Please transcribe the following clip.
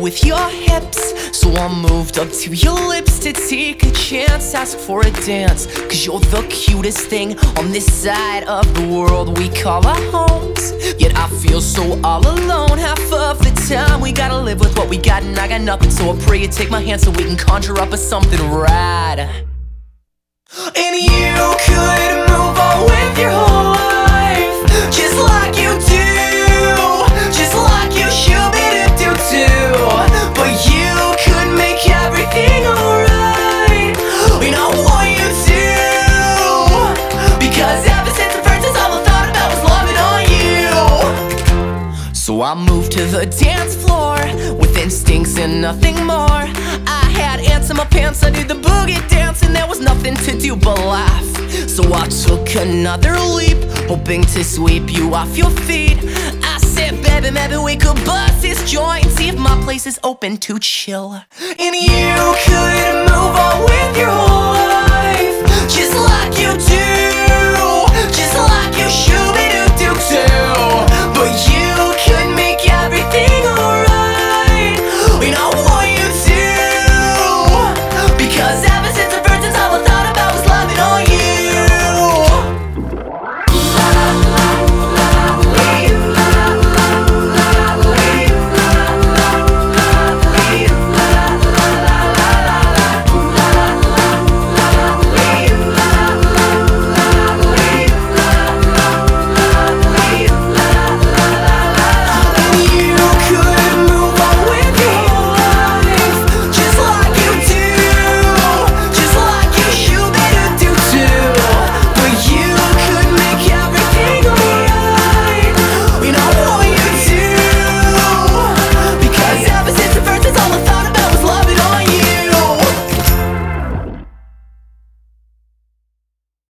with your hips. So I moved up to your lips to take a chance, ask for a dance. Cause you're the cutest thing on this side of the world we call our homes. Yet I feel so all alone half of the time. We gotta live with what we got and I got nothing. So I pray you take my hand so we can conjure up a something right. And you could move on with your whole life, just like you do, just like you should be to do too. But you could make everything alright, and I want you to, because ever since the first all I thought about was loving on you. So I moved to the dance floor with instincts and nothing more. I had ants in my pants, I did the boogie dance, and there was nothing to do but laugh. So I took another leap, hoping to sweep you off your feet. I said, baby, maybe we could bust this joint, see if my place is open to chill. And you could move on